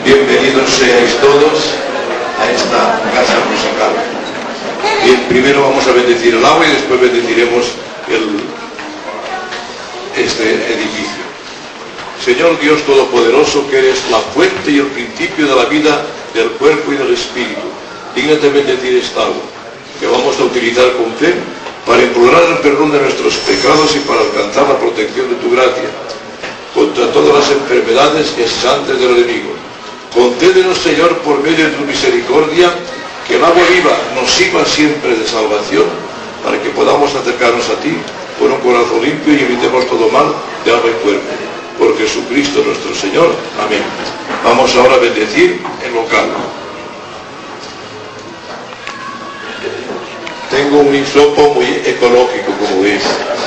Bienvenidos seáis todos a esta casa musical. Primero vamos a bendecir el agua y después bendeciremos este edificio. Señor Dios Todopoderoso, que eres la fuente y el principio de la vida del cuerpo y del espíritu, dígnate bendecir esta agua, que vamos a utilizar con fe para implorar el perdón de nuestros pecados y para alcanzar la protección de tu gracia contra todas las enfermedades y asaltos del enemigo. Concédenos, Señor, por medio de tu misericordia, que el agua viva nos sirva siempre de salvación, para que podamos acercarnos a ti con un corazón limpio y evitemos todo mal de alma y cuerpo. Por Jesucristo nuestro Señor. Amén. Vamos ahora a bendecir el local. Tengo un hisopo muy ecológico, como veis.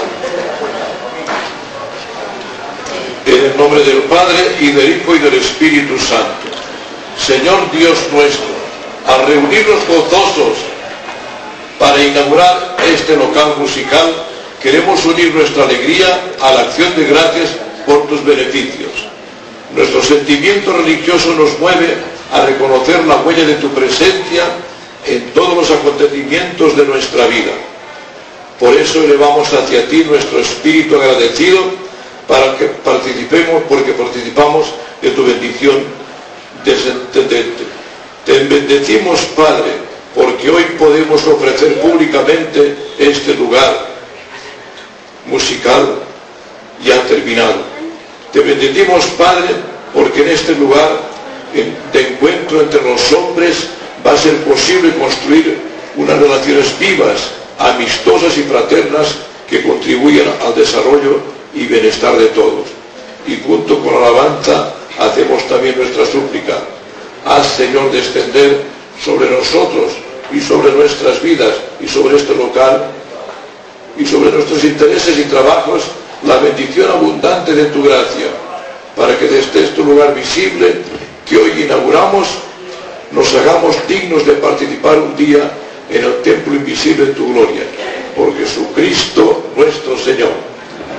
En el nombre del Padre, y del Hijo, y del Espíritu Santo. Señor Dios nuestro, al reunirnos gozosos para inaugurar este local musical, queremos unir nuestra alegría a la acción de gracias por tus beneficios. Nuestro sentimiento religioso nos mueve a reconocer la huella de tu presencia en todos los acontecimientos de nuestra vida. Por eso elevamos hacia ti nuestro espíritu agradecido para que participemos, porque participamos de tu bendición descendente. Te bendecimos, Padre, porque hoy podemos ofrecer públicamente este lugar musical ya terminado. Te bendecimos, Padre, porque en este lugar de encuentro entre los hombres va a ser posible construir unas relaciones vivas, amistosas y fraternas que contribuyan al desarrollo y bienestar de todos. Y junto con la alabanza hacemos también nuestra súplica. Haz, Señor, descender sobre nosotros y sobre nuestras vidas y sobre este local y sobre nuestros intereses y trabajos la bendición abundante de tu gracia, para que desde este lugar visible que hoy inauguramos nos hagamos dignos de participar un día en el templo invisible de tu gloria. Por Jesucristo nuestro Señor.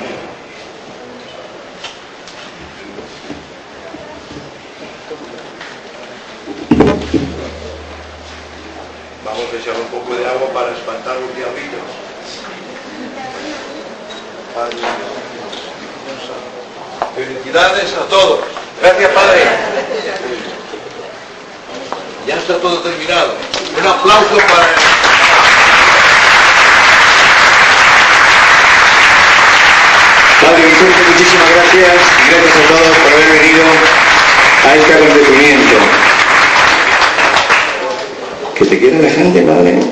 Vamos a echar un poco de agua para espantar los diablitos. Felicidades a todos. Gracias, Padre. Ya está todo terminado. Un aplauso para... Padre Vicente, muchísimas gracias. Gracias a todos por haber venido a este acontecimiento. ¿Que te quiere la gente, Padre?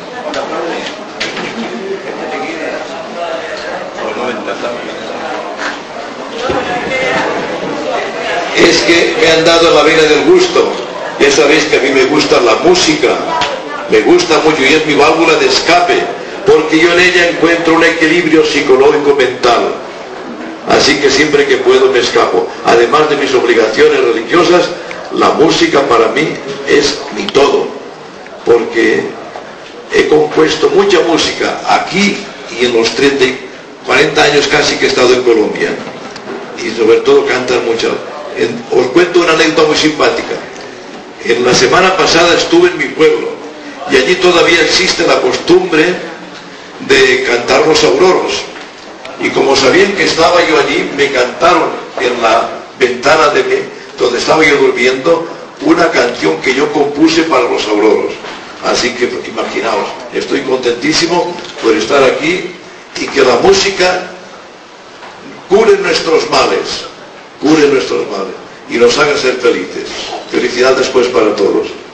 Es que me han dado la vena del gusto. Ya sabéis que a mí me gusta la música, me gusta mucho y es mi válvula de escape, porque yo en ella encuentro un equilibrio psicológico mental. Así que siempre que puedo me escapo. Además de mis obligaciones religiosas, la música para mí es mi todo, porque he compuesto mucha música aquí y en los 40 años casi que he estado en Colombia, y sobre todo cantan mucho. Os cuento una anécdota muy simpática. En la semana pasada estuve en mi pueblo y allí todavía existe la costumbre de cantar los auroros, y como sabían que estaba yo allí, me cantaron en la ventana donde estaba yo durmiendo una canción que yo compuse para los auroros. Así que imaginaos, estoy contentísimo por estar aquí y que la música cure nuestros males y nos haga ser felices. Felicidades pues para todos.